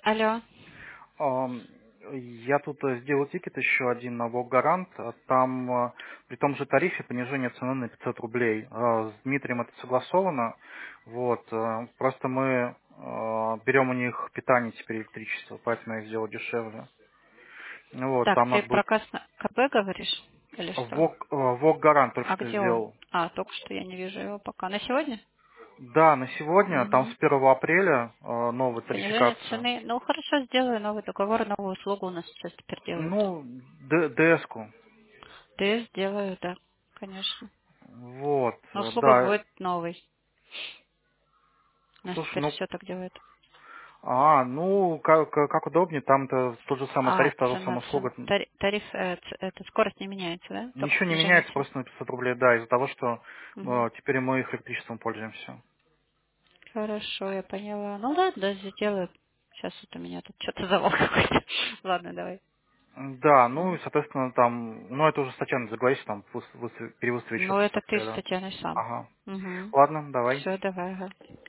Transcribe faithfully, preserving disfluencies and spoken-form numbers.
Алло. Ам, Я тут э, сделал тикет еще один на Волгарант. а Там э, при том же тарифе понижение цены на пятьсот рублей. Э, С Дмитрием это согласовано. Вот. э, Просто мы э, берем у них питание теперь электричество, поэтому я их сделал дешевле. Ну Вот. Так, Там ты надо про будет КС КП говоришь? Или что? Вог, э, Волгарант только А что где он? сделал. А, только что я не вижу его пока. На сегодня? Да, на сегодня, там с Угу. первого апреля э, новая Понижение тарификация. цены. Ну, хорошо, сделаю новый договор, новую услугу у нас сейчас теперь делают. Ну, Д- ДС-ку. Ты сделаю, да, конечно. Вот, Но э, услуга да. будет новой. У нас Слушай, теперь ну все так делают. А, ну, как, как удобнее, там-то тот же самый А, тариф, та же цена, самая цена. услуга. Тари- Тариф, э, ц- это скорость не меняется, да? Только Ничего не снижение меняется, цены. просто на пятьсот рублей, да, из-за того, что Угу. э, теперь мы их электричеством пользуемся. Хорошо, я поняла. Ну ладно, сделаю. Сейчас вот у меня тут что-то завал какой-то. Ладно, давай. Да, ну и, Мгм. соответственно, там, ну это уже с Татьяной заговорить, там, выс- выс- перевыставить Ну, счет это пятьсот ты рублей, с да. Татьяной сам. Ага. Угу. Ладно, давай. Все, давай. Ага.